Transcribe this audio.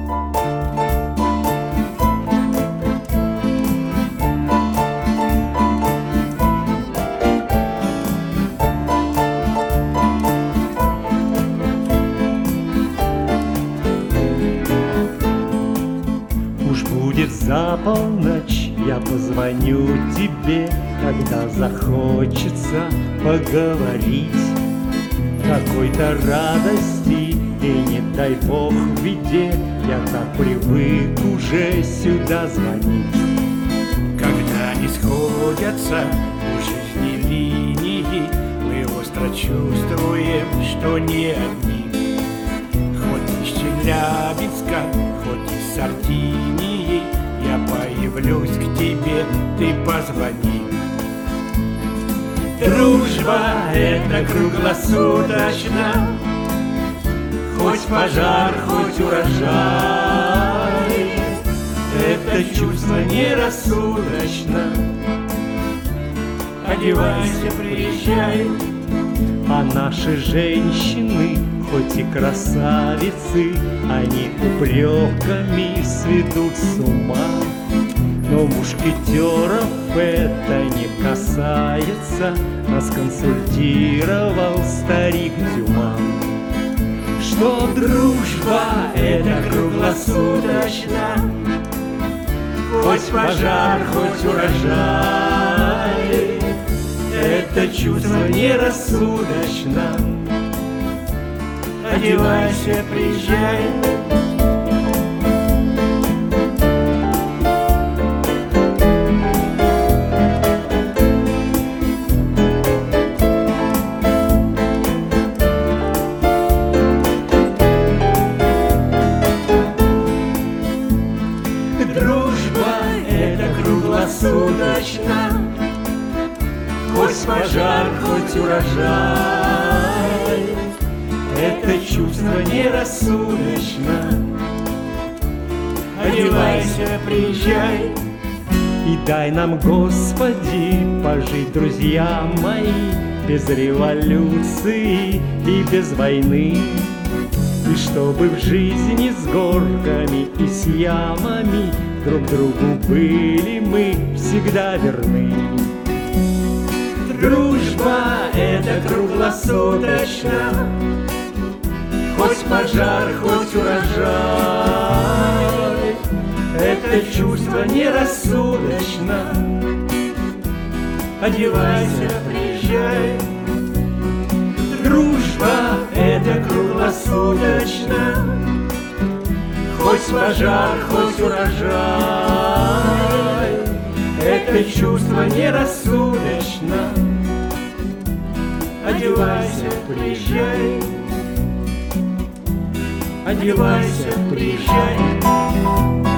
Будет за полночь, я позвоню тебе, когда захочется поговорить. Какой-то радости и не дай бог в беде, я так привык уже сюда звонить. Когда не сходятся у жизни линии, мы остро чувствуем, что не одни. Хоть из Челябинска, хоть из Сардинии, я появлюсь к тебе, ты позвони. Дружба — это круглосуточно, хоть пожар, хоть урожай. Это чувство нерассудочно. Одевайся, приезжай. А наши женщины, хоть и красавицы, они упреками сведут с ума. Но мушкетеров это не касается, нас консультировал старик Дюма. Что дружба — это круглосуточно, хоть пожар, хоть урожай. Это чувство нерассудочно. Одевайся, приезжай. Дружба — это круглосуточно, хоть пожар, хоть урожай. Это чувство нерассудочно. Одевайся, приезжай. И дай нам, Господи, пожить, друзья мои, без революции и без войны. И чтобы в жизни с горками и с ямами друг другу были мы всегда верны. Дружба — это круглосуточно, хоть пожар, хоть урожай. Это чувство нерассудочно. Одевайся, приезжай. Дружба — это круглосуточно, хоть пожар, хоть урожай. Это чувство нерассудочно. Одевайся, приезжай. Одевайся, приезжай.